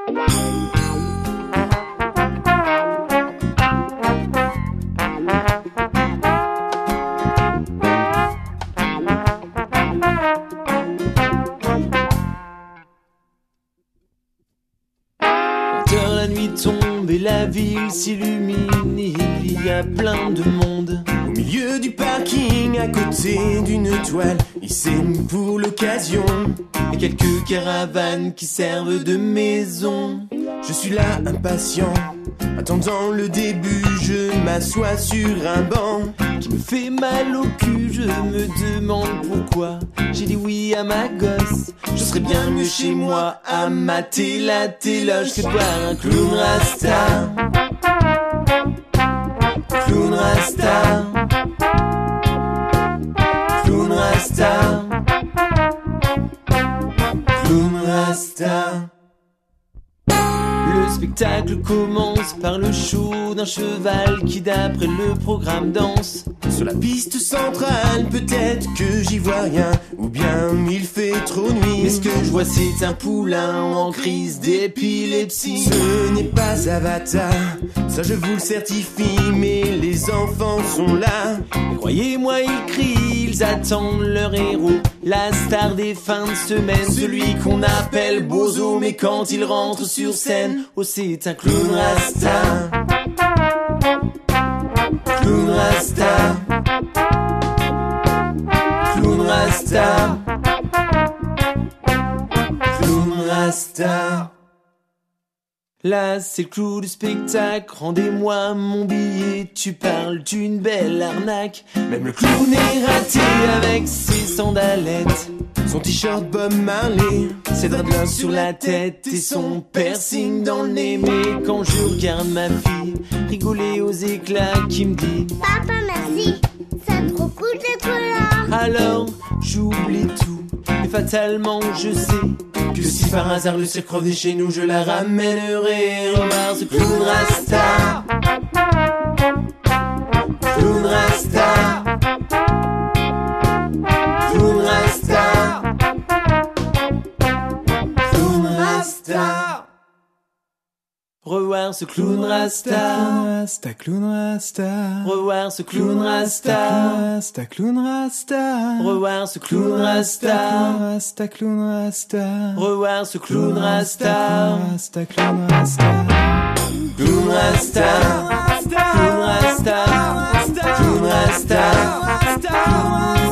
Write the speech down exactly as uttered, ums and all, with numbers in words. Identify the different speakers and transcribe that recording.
Speaker 1: La nuit tombe et la ville s'illumine, il y a plein de monde.
Speaker 2: Au milieu du parking, à côté d'une toile, ils s'aiment pour l'occasion.
Speaker 1: Et quelques caravanes qui servent de maison.
Speaker 2: Je suis là impatient, attendant le début, je m'assois sur un banc
Speaker 1: qui me fait mal au cul, je me demande pourquoi j'ai dit oui à ma gosse. Je serais bien mieux chez moi à mater la téloge que de voir un clown rasta. Clown rasta. Clown rasta. Clown rasta. Le spectacle commence par le show d'un cheval qui d'après le programme danse.
Speaker 2: Sur la piste centrale, peut-être que j'y vois rien, ou bien il fait trop nuit.
Speaker 1: Mais ce que je vois c'est un poulain en crise d'épilepsie.
Speaker 2: Ce n'est pas Avatar, ça je vous le certifie, mais les enfants sont là.
Speaker 1: Et croyez-moi ils crient, ils attendent leur héros, la star des fins de semaine, celui qu'on appelle Bozo, mais quand il rentre sur scène, oh c'est un clown rasta. Clown rasta. Clown rasta. Clown rasta. Là c'est le clou du spectacle, rendez-moi mon billet, tu parles d'une belle arnaque. Même le clown est raté avec ses sandalettes,
Speaker 2: son t-shirt Bob Marley,
Speaker 1: ses dreadlocks sur la tête et son piercing dans le nez. Mais quand je regarde ma fille rigoler aux éclats qui me dit
Speaker 3: papa merci, c'est trop cool d'être là.
Speaker 1: Alors j'oublie tout et fatalement je sais que si par hasard le cirque revenait chez nous, je la ramènerai. Remarque ce clown rasta. Clown rasta. Clown rasta. Clown rasta. Revoir ce clown rasta.
Speaker 4: Rasta, clown rasta.
Speaker 1: Revoir ce clown rasta.
Speaker 4: Rasta, clown rasta.
Speaker 1: Revoir ce clown rasta.
Speaker 4: Rasta, clown rasta.
Speaker 1: Revoir ce clown rasta.
Speaker 4: Rasta, clown rasta.
Speaker 1: Clown rasta. Clown rasta. Clown rasta. Clown rasta.